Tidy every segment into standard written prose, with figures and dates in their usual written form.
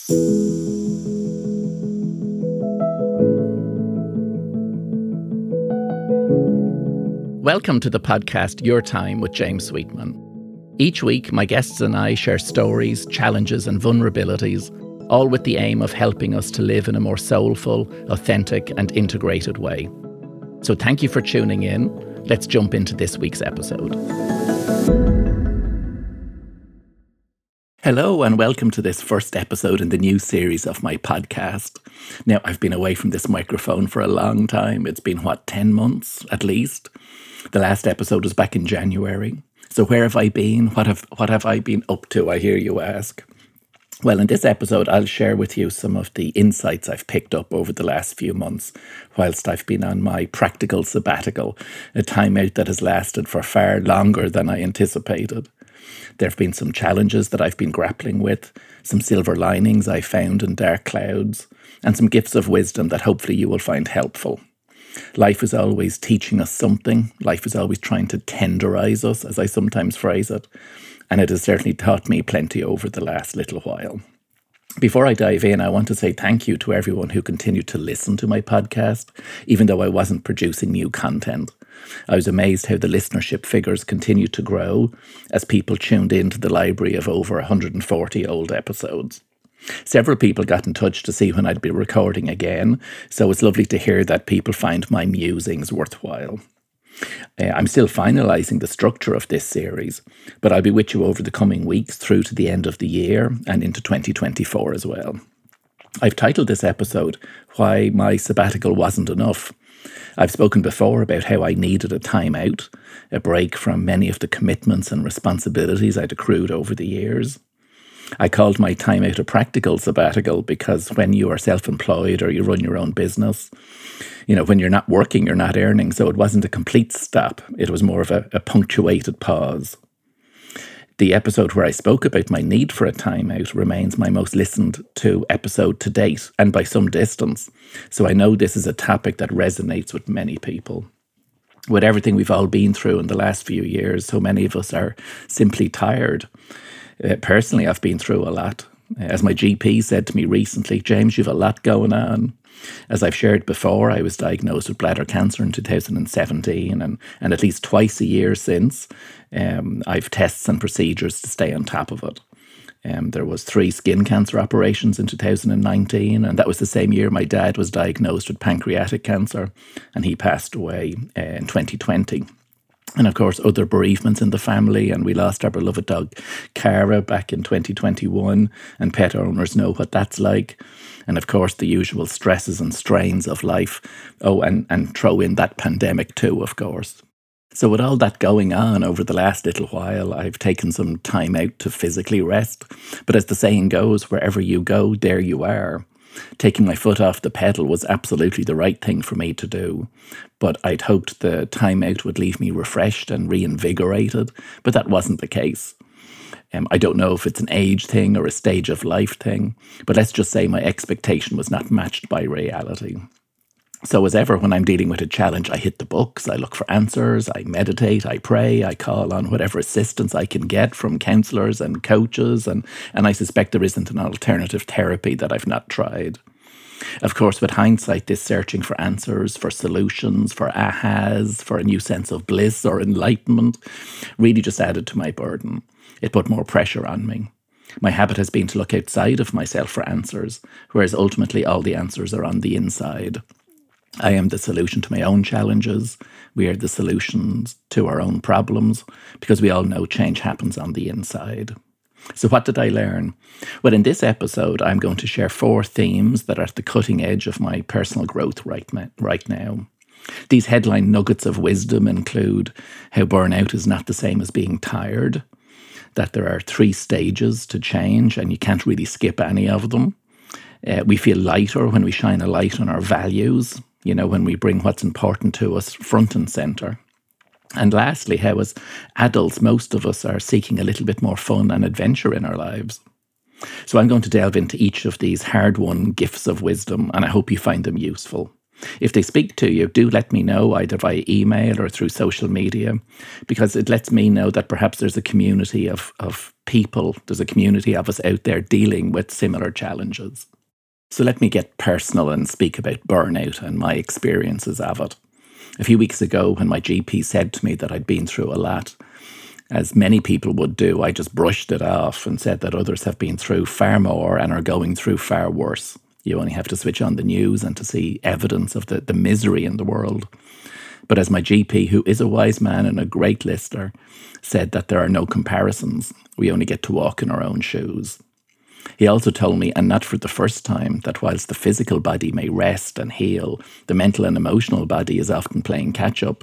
Welcome to the podcast Your Time with James Sweetman. Each week, my guests and I share stories, challenges and vulnerabilities, all with the aim of helping us to live in a more soulful, authentic and integrated way. So thank you for tuning in. Let's jump into this week's episode. Hello and welcome to this first episode in the new series of my podcast. Now, I've been away from this microphone for a long time. It's been, 10 months at least? The last episode was back in January. So where have I been? What have I been up to, I hear you ask? Well, in this episode, I'll share with you some of the insights I've picked up over the last few months whilst I've been on my practical sabbatical, a time out that has lasted for far longer than I anticipated. There have been some challenges that I've been grappling with, some silver linings I found in dark clouds, and some gifts of wisdom that hopefully you will find helpful. Life is always teaching us something. Life is always trying to tenderize us, as I sometimes phrase it. And it has certainly taught me plenty over the last little while. Before I dive in, I want to say thank you to everyone who continued to listen to my podcast, even though I wasn't producing new content. I was amazed how the listenership figures continued to grow as people tuned into the library of over 140 old episodes. Several people got in touch to see when I'd be recording again, so it's lovely to hear that people find my musings worthwhile. I'm still finalising the structure of this series, but I'll be with you over the coming weeks through to the end of the year and into 2024 as well. I've titled this episode, Why My Sabbatical Wasn't Enough. I've spoken before about how I needed a time out, a break from many of the commitments and responsibilities I'd accrued over the years. I called my time out a practical sabbatical because when you are self-employed or you run your own business, when you're not working, you're not earning. So it wasn't a complete stop. It was more of a punctuated pause. The episode where I spoke about my need for a time out remains my most listened to episode to date, and by some distance. So I know this is a topic that resonates with many people. With everything we've all been through in the last few years, so many of us are simply tired. Personally, I've been through a lot. As my GP said to me recently, James, you've a lot going on. As I've shared before, I was diagnosed with bladder cancer in 2017 and at least twice a year since. I've tests and procedures to stay on top of it. There was 3 skin cancer operations in 2019, and that was the same year my dad was diagnosed with pancreatic cancer, and he passed away in 2020. And of course, other bereavements in the family, and we lost our beloved dog, Cara, back in 2021, and pet owners know what that's like. And of course, the usual stresses and strains of life. Oh, and throw in that pandemic too, of course. So with all that going on over the last little while, I've taken some time out to physically rest. But as the saying goes, wherever you go, there you are. Taking my foot off the pedal was absolutely the right thing for me to do, but I'd hoped the time out would leave me refreshed and reinvigorated, but that wasn't the case. I don't know if it's an age thing or a stage of life thing, but let's just say my expectation was not matched by reality. So as ever, when I'm dealing with a challenge, I hit the books, I look for answers, I meditate, I pray, I call on whatever assistance I can get from counsellors and coaches, and I suspect there isn't an alternative therapy that I've not tried. Of course, with hindsight, this searching for answers, for solutions, for ahas, for a new sense of bliss or enlightenment really just added to my burden. It put more pressure on me. My habit has been to look outside of myself for answers, whereas ultimately all the answers are on the inside. I am the solution to my own challenges. We are the solutions to our own problems, because we all know change happens on the inside. So what did I learn? Well, in this episode, I'm going to share 4 themes that are at the cutting edge of my personal growth right now. These headline nuggets of wisdom include how burnout is not the same as being tired, that there are 3 stages to change and you can't really skip any of them. We feel lighter when we shine a light on our values, when we bring what's important to us front and centre. And lastly, how as adults, most of us are seeking a little bit more fun and adventure in our lives. So I'm going to delve into each of these hard-won gifts of wisdom, and I hope you find them useful. If they speak to you, do let me know either via email or through social media, because it lets me know that perhaps there's a community of people, there's a community of us out there dealing with similar challenges. So let me get personal and speak about burnout and my experiences of it. A few weeks ago, when my GP said to me that I'd been through a lot, as many people would do, I just brushed it off and said that others have been through far more and are going through far worse. You only have to switch on the news and to see evidence of the misery in the world. But as my GP, who is a wise man and a great listener, said that there are no comparisons. We only get to walk in our own shoes. He also told me, and not for the first time, that whilst the physical body may rest and heal, the mental and emotional body is often playing catch-up.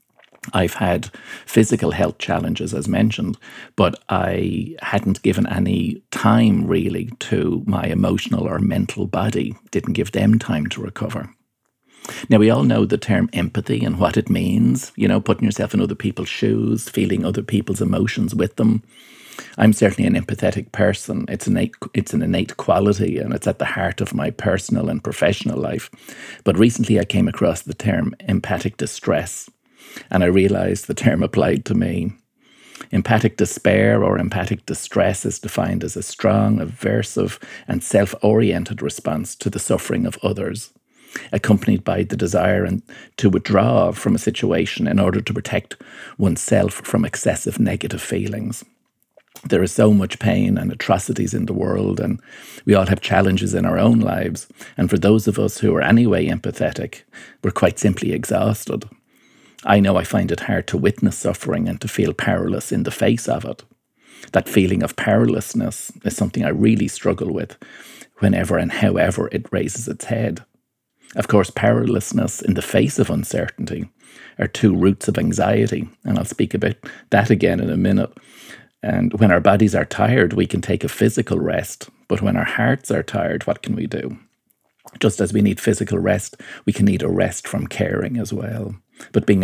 I've had physical health challenges, as mentioned, but I hadn't given any time really to my emotional or mental body, didn't give them time to recover. Now, we all know the term empathy and what it means, putting yourself in other people's shoes, feeling other people's emotions with them. I'm certainly an empathetic person. It's an innate quality, and it's at the heart of my personal and professional life. But recently I came across the term empathic distress, and I realised the term applied to me. Empathic despair or empathic distress is defined as a strong, aversive and self-oriented response to the suffering of others, accompanied by the desire to withdraw from a situation in order to protect oneself from excessive negative feelings. There is so much pain and atrocities in the world, and we all have challenges in our own lives. And for those of us who are anyway empathetic, we're quite simply exhausted. I know I find it hard to witness suffering and to feel powerless in the face of it. That feeling of powerlessness is something I really struggle with whenever and however it raises its head. Of course, powerlessness in the face of uncertainty are two roots of anxiety, and I'll speak about that again in a minute. And when our bodies are tired, we can take a physical rest, but when our hearts are tired, what can we do? Just as we need physical rest, we can need a rest from caring as well. But being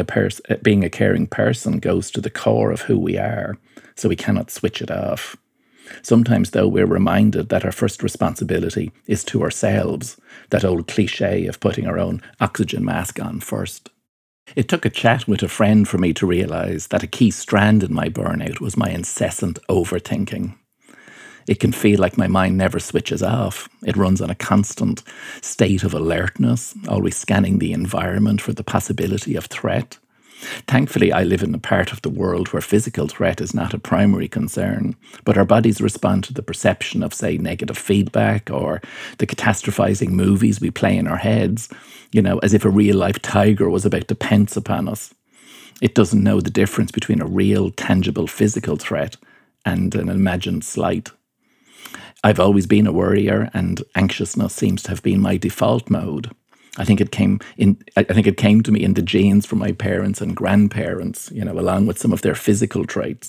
a caring person goes to the core of who we are, so we cannot switch it off. Sometimes, though, we're reminded that our first responsibility is to ourselves, that old cliche of putting our own oxygen mask on first. It took a chat with a friend for me to realise that a key strand in my burnout was my incessant overthinking. It can feel like my mind never switches off. It runs on a constant state of alertness, always scanning the environment for the possibility of threat. Thankfully, I live in a part of the world where physical threat is not a primary concern, but our bodies respond to the perception of, say, negative feedback or the catastrophizing movies we play in our heads, as if a real-life tiger was about to pounce upon us. It doesn't know the difference between a real, tangible physical threat and an imagined slight. I've always been a worrier, and anxiousness seems to have been my default mode. I think it came to me in the genes from my parents and grandparents, along with some of their physical traits.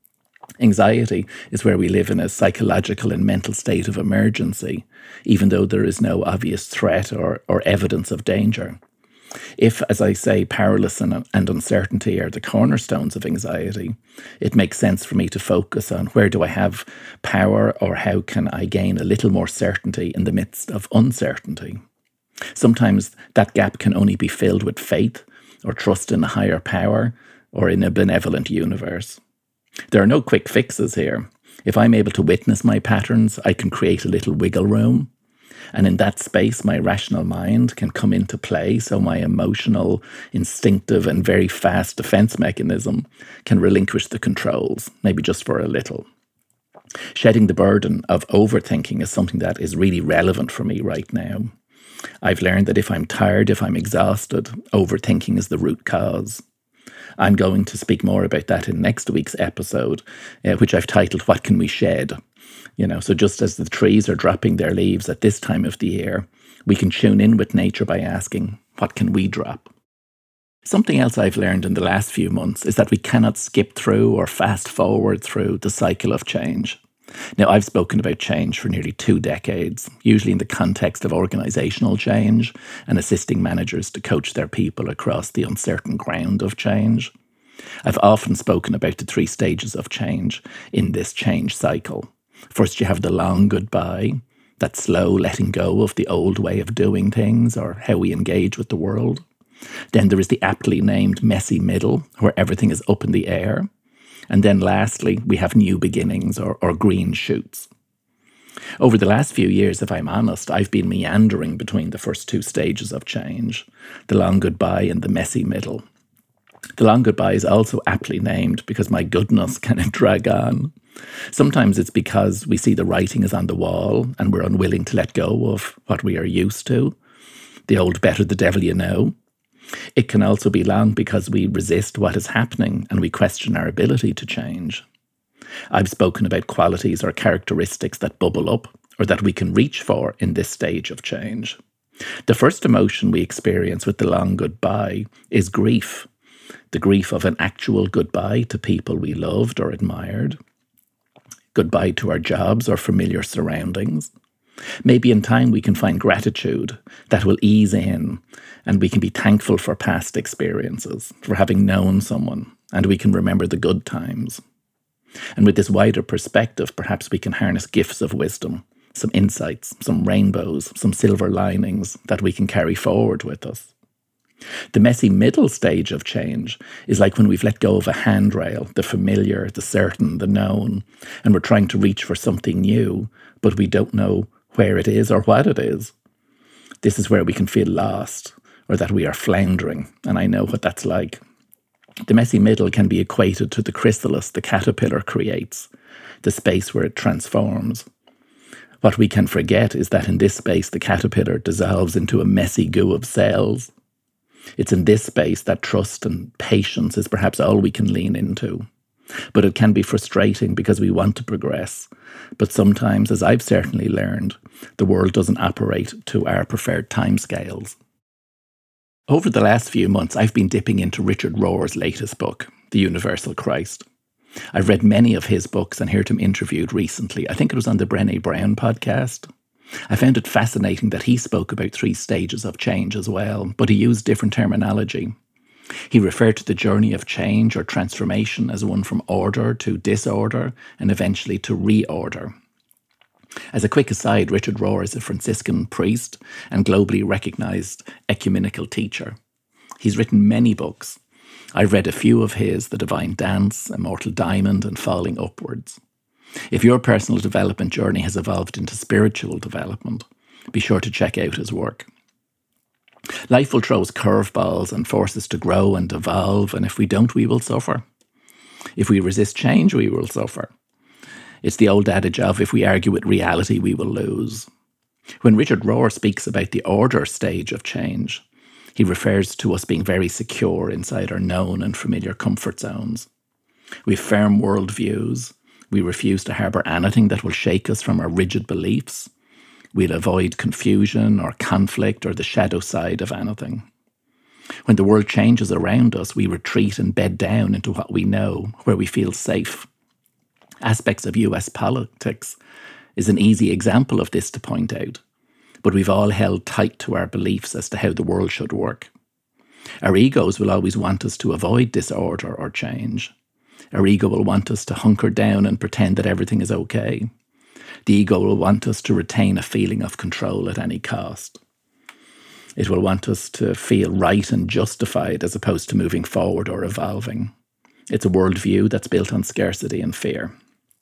Anxiety is where we live in a psychological and mental state of emergency, even though there is no obvious threat or evidence of danger. If, as I say, powerlessness and uncertainty are the cornerstones of anxiety, it makes sense for me to focus on where do I have power, or how can I gain a little more certainty in the midst of uncertainty. Sometimes that gap can only be filled with faith or trust in a higher power or in a benevolent universe. There are no quick fixes here. If I'm able to witness my patterns, I can create a little wiggle room. And in that space, my rational mind can come into play, so my emotional, instinctive, and very fast defense mechanism can relinquish the controls, maybe just for a little. Shedding the burden of overthinking is something that is really relevant for me right now. I've learned that if I'm tired, if I'm exhausted, overthinking is the root cause. I'm going to speak more about that in next week's episode, which I've titled, What Can We Shed? So just as the trees are dropping their leaves at this time of the year, we can tune in with nature by asking, what can we drop? Something else I've learned in the last few months is that we cannot skip through or fast forward through the cycle of change. Now, I've spoken about change for nearly 2 decades, usually in the context of organisational change and assisting managers to coach their people across the uncertain ground of change. I've often spoken about the 3 stages of change in this change cycle. First, you have the long goodbye, that slow letting go of the old way of doing things or how we engage with the world. Then there is the aptly named messy middle, where everything is up in the air. And then lastly, we have new beginnings or green shoots. Over the last few years, if I'm honest, I've been meandering between the first two stages of change, the long goodbye and the messy middle. The long goodbye is also aptly named because my goodness, can it drag on? Sometimes it's because we see the writing is on the wall and we're unwilling to let go of what we are used to, the old better the devil you know. It can also be long because we resist what is happening and we question our ability to change. I've spoken about qualities or characteristics that bubble up or that we can reach for in this stage of change. The first emotion we experience with the long goodbye is grief. The grief of an actual goodbye to people we loved or admired. Goodbye to our jobs or familiar surroundings. Maybe in time we can find gratitude that will ease in, and we can be thankful for past experiences, for having known someone, and we can remember the good times. And with this wider perspective, perhaps we can harness gifts of wisdom, some insights, some rainbows, some silver linings that we can carry forward with us. The messy middle stage of change is like when we've let go of a handrail, the familiar, the certain, the known, and we're trying to reach for something new, but we don't know where it is or what it is. This is where we can feel lost, or that we are floundering, and I know what that's like. The messy middle can be equated to the chrysalis the caterpillar creates, the space where it transforms. What we can forget is that in this space the caterpillar dissolves into a messy goo of cells. It's in this space that trust and patience is perhaps all we can lean into. But it can be frustrating because we want to progress. But sometimes, as I've certainly learned, the world doesn't operate to our preferred timescales. Over the last few months, I've been dipping into Richard Rohr's latest book, The Universal Christ. I've read many of his books and heard him interviewed recently. I think it was on the Brené Brown podcast. I found it fascinating that he spoke about 3 stages of change as well, but he used different terminology. He referred to the journey of change or transformation as one from order to disorder and eventually to reorder. As a quick aside, Richard Rohr is a Franciscan priest and globally recognised ecumenical teacher. He's written many books. I've read a few of his, The Divine Dance, Immortal Diamond and Falling Upwards. If your personal development journey has evolved into spiritual development, be sure to check out his work. Life will throw us curveballs and force us to grow and evolve, and if we don't, we will suffer. If we resist change, we will suffer. It's the old adage of, if we argue with reality, we will lose. When Richard Rohr speaks about the order stage of change, he refers to us being very secure inside our known and familiar comfort zones. We have firm worldviews. We refuse to harbour anything that will shake us from our rigid beliefs. We'll avoid confusion or conflict or the shadow side of anything. When the world changes around us, we retreat and bed down into what we know, where we feel safe. Aspects of US politics is an easy example of this to point out, but we've all held tight to our beliefs as to how the world should work. Our egos will always want us to avoid disorder or change. Our ego will want us to hunker down and pretend that everything is okay. The ego will want us to retain a feeling of control at any cost. It will want us to feel right and justified as opposed to moving forward or evolving. It's a worldview that's built on scarcity and fear.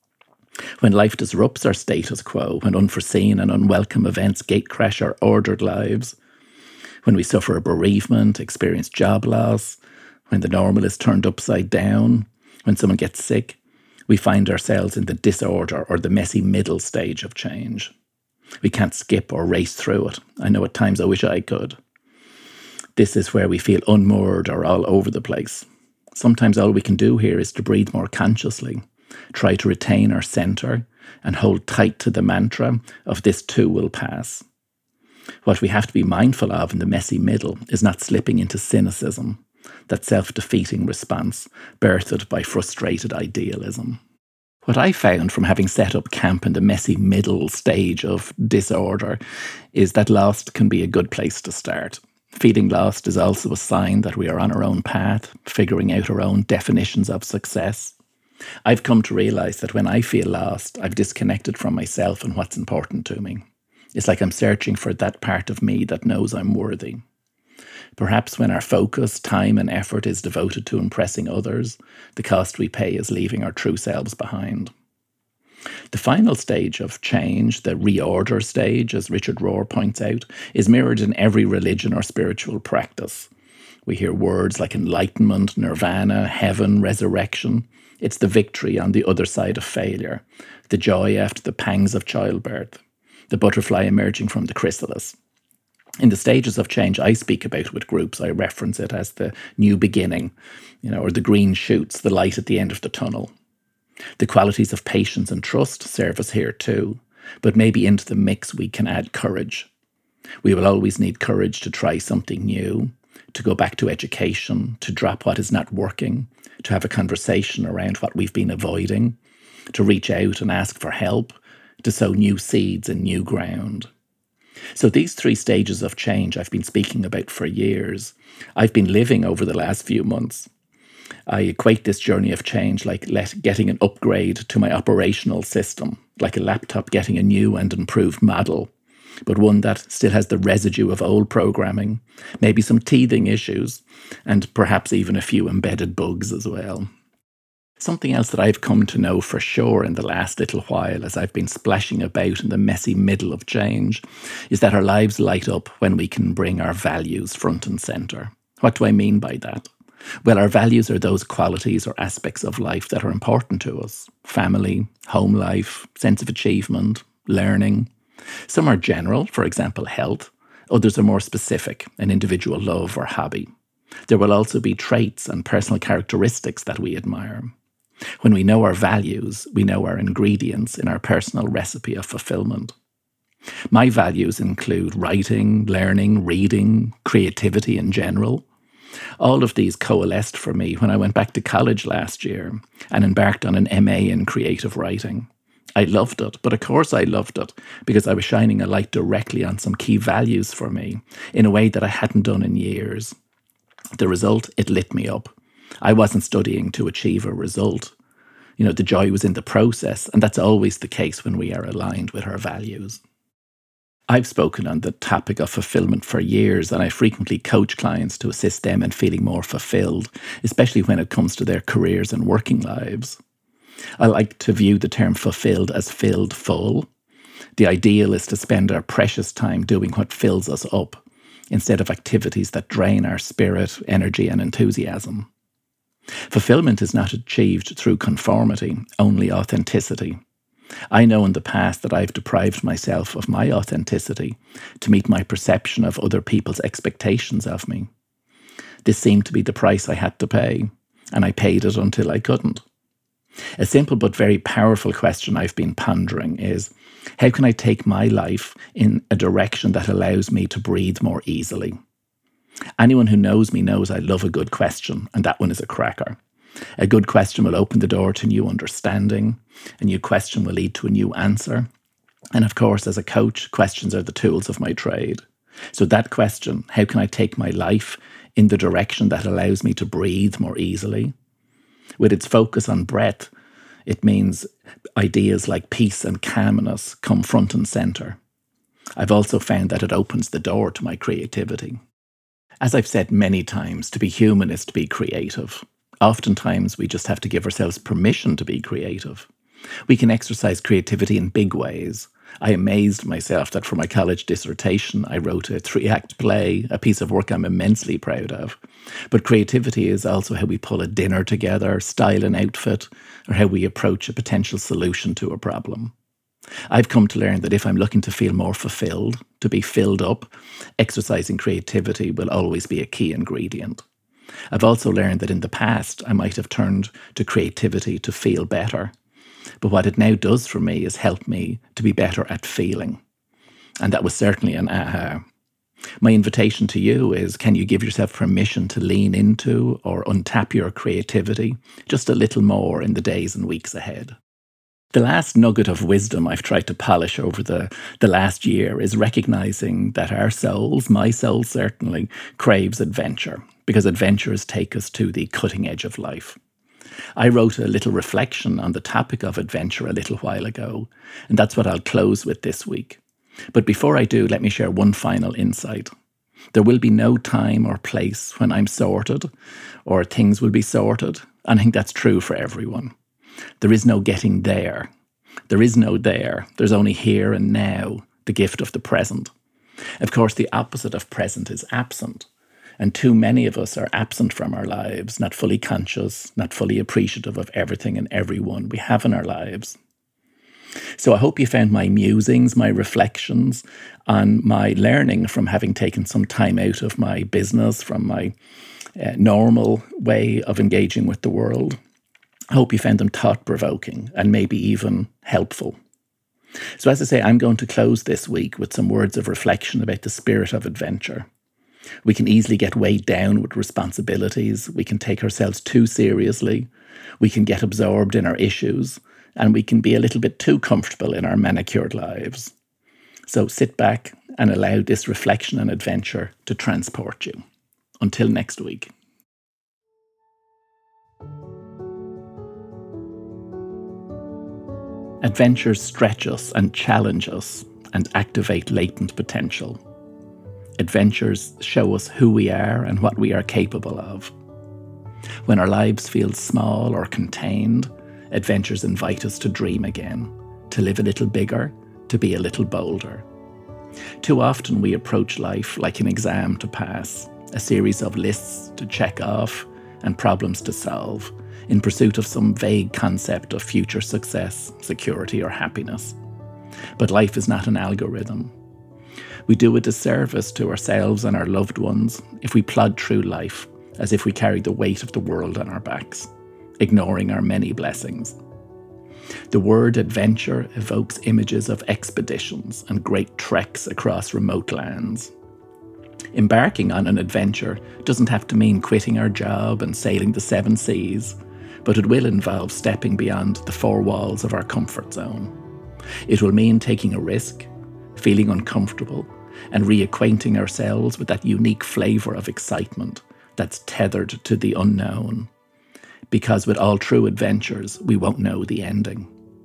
When life disrupts our status quo, when unforeseen and unwelcome events gatecrash our ordered lives, when we suffer a bereavement, experience job loss, when the normal is turned upside down, when someone gets sick, we find ourselves in the disorder or the messy middle stage of change. We can't skip or race through it. I know at times I wish I could. This is where we feel unmoored or all over the place. Sometimes all we can do here is to breathe more consciously, try to retain our centre, and hold tight to the mantra of this too will pass. What we have to be mindful of in the messy middle is not slipping into cynicism, that self-defeating response birthed by frustrated idealism. What I found from having set up camp in the messy middle stage of disorder is that lost can be a good place to start. Feeling lost is also a sign that we are on our own path, figuring out our own definitions of success. I've come to realise that when I feel lost, I've disconnected from myself and what's important to me. It's like I'm searching for that part of me that knows I'm worthy. Perhaps when our focus, time, and effort is devoted to impressing others, the cost we pay is leaving our true selves behind. The final stage of change, the reorder stage, as Richard Rohr points out, is mirrored in every religion or spiritual practice. We hear words like enlightenment, nirvana, heaven, resurrection. It's the victory on the other side of failure, the joy after the pangs of childbirth, the butterfly emerging from the chrysalis. In the stages of change I speak about with groups, I reference it as the new beginning, or the green shoots, the light at the end of the tunnel. The qualities of patience and trust serve us here too, but maybe into the mix we can add courage. We will always need courage to try something new, to go back to education, to drop what is not working, to have a conversation around what we've been avoiding, to reach out and ask for help, to sow new seeds in new ground. So these 3 stages of change I've been speaking about for years, I've been living over the last few months. I equate this journey of change like getting an upgrade to my operational system, like a laptop getting a new and improved model, but one that still has the residue of old programming, maybe some teething issues, and perhaps even a few embedded bugs as well. Something else that I've come to know for sure in the last little while as I've been splashing about in the messy middle of change is that our lives light up when we can bring our values front and centre. What do I mean by that? Well, our values are those qualities or aspects of life that are important to us. Family, home life, sense of achievement, learning. Some are general, for example, health. Others are more specific, an individual love or hobby. There will also be traits and personal characteristics that we admire. When we know our values, we know our ingredients in our personal recipe of fulfillment. My values include writing, learning, reading, creativity in general. All of these coalesced for me when I went back to college last year and embarked on an MA in creative writing. I loved it, but of course I loved it because I was shining a light directly on some key values for me in a way that I hadn't done in years. The result, it lit me up. I wasn't studying to achieve a result. The joy was in the process, and that's always the case when we are aligned with our values. I've spoken on the topic of fulfillment for years, and I frequently coach clients to assist them in feeling more fulfilled, especially when it comes to their careers and working lives. I like to view the term fulfilled as filled full. The ideal is to spend our precious time doing what fills us up, instead of activities that drain our spirit, energy, and enthusiasm. Fulfillment is not achieved through conformity, only authenticity. I know in the past that I've deprived myself of my authenticity to meet my perception of other people's expectations of me. This seemed to be the price I had to pay, and I paid it until I couldn't. A simple but very powerful question I've been pondering is, how can I take my life in a direction that allows me to breathe more easily? Anyone who knows me knows I love a good question, and that one is a cracker. A good question will open the door to new understanding. A new question will lead to a new answer. And of course, as a coach, questions are the tools of my trade. So that question, how can I take my life in the direction that allows me to breathe more easily? With its focus on breath, it means ideas like peace and calmness come front and centre. I've also found that it opens the door to my creativity. As I've said many times, to be human is to be creative. Oftentimes, we just have to give ourselves permission to be creative. We can exercise creativity in big ways. I amazed myself that for my college dissertation, I wrote a 3-act play, a piece of work I'm immensely proud of. But creativity is also how we pull a dinner together, style an outfit, or how we approach a potential solution to a problem. I've come to learn that if I'm looking to feel more fulfilled, to be filled up, exercising creativity will always be a key ingredient. I've also learned that in the past, I might have turned to creativity to feel better. But what it now does for me is help me to be better at feeling. And that was certainly an aha. My invitation to you is, can you give yourself permission to lean into or untap your creativity just a little more in the days and weeks ahead? The last nugget of wisdom I've tried to polish over the last year is recognizing that our souls, my soul certainly, craves adventure, because adventures take us to the cutting edge of life. I wrote a little reflection on the topic of adventure a little while ago, and that's what I'll close with this week. But before I do, let me share one final insight. There will be no time or place when I'm sorted or things will be sorted. And I think that's true for everyone. There is no getting there. There is no there. There's only here and now, the gift of the present. Of course, the opposite of present is absent. And too many of us are absent from our lives, not fully conscious, not fully appreciative of everything and everyone we have in our lives. So I hope you found my musings, my reflections on my learning from having taken some time out of my business, from my normal way of engaging with the world. I hope you found them thought-provoking and maybe even helpful. So as I say, I'm going to close this week with some words of reflection about the spirit of adventure. We can easily get weighed down with responsibilities. We can take ourselves too seriously. We can get absorbed in our issues. And we can be a little bit too comfortable in our manicured lives. So sit back and allow this reflection and adventure to transport you. Until next week. Adventures stretch us and challenge us and activate latent potential. Adventures show us who we are and what we are capable of. When our lives feel small or contained, adventures invite us to dream again, to live a little bigger, to be a little bolder. Too often we approach life like an exam to pass, a series of lists to check off and problems to solve, in pursuit of some vague concept of future success, security, or happiness. But life is not an algorithm. We do a disservice to ourselves and our loved ones if we plod through life as if we carried the weight of the world on our backs, ignoring our many blessings. The word adventure evokes images of expeditions and great treks across remote lands. Embarking on an adventure doesn't have to mean quitting our job and sailing the 7 seas, but it will involve stepping beyond the 4 walls of our comfort zone. It will mean taking a risk, feeling uncomfortable, and reacquainting ourselves with that unique flavour of excitement that's tethered to the unknown. Because with all true adventures, we won't know the ending.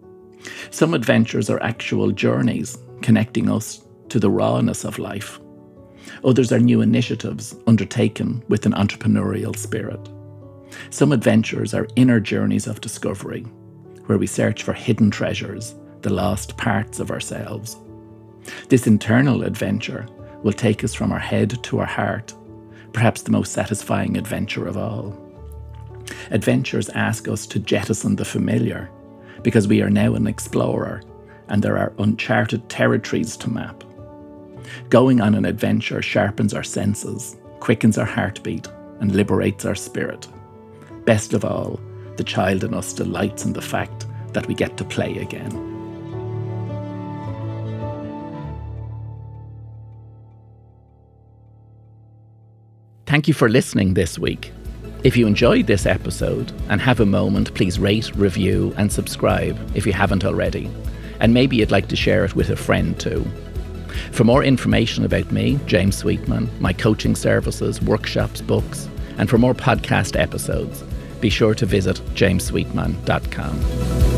Some adventures are actual journeys, connecting us to the rawness of life. Others are new initiatives undertaken with an entrepreneurial spirit. Some adventures are inner journeys of discovery, where we search for hidden treasures, the lost parts of ourselves. This internal adventure will take us from our head to our heart, perhaps the most satisfying adventure of all. Adventures ask us to jettison the familiar, because we are now an explorer and there are uncharted territories to map. Going on an adventure sharpens our senses, quickens our heartbeat, and liberates our spirit. Best of all, the child in us delights in the fact that we get to play again. Thank you for listening this week. If you enjoyed this episode and have a moment, please rate, review, and subscribe if you haven't already. And maybe you'd like to share it with a friend too. For more information about me, James Sweetman, my coaching services, workshops, books, and for more podcast episodes, be sure to visit jamessweetman.com.